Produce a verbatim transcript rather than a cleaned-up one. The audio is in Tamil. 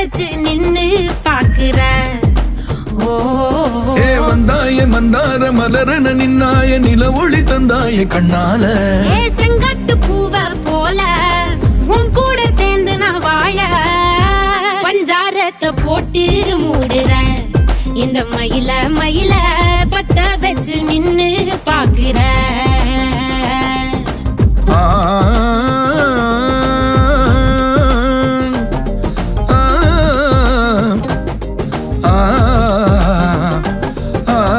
வச்சு நின்னு பாக்குற. ஏ வந்தாய மந்தார மலரன நின்னாய நில ஒளி தந்தாய கண்ணால. ஏ செங்காட்டு பூவ போல உன் கூட சேர்ந்து நான் வாழ பஞ்சாரத்தை போட்டு மூட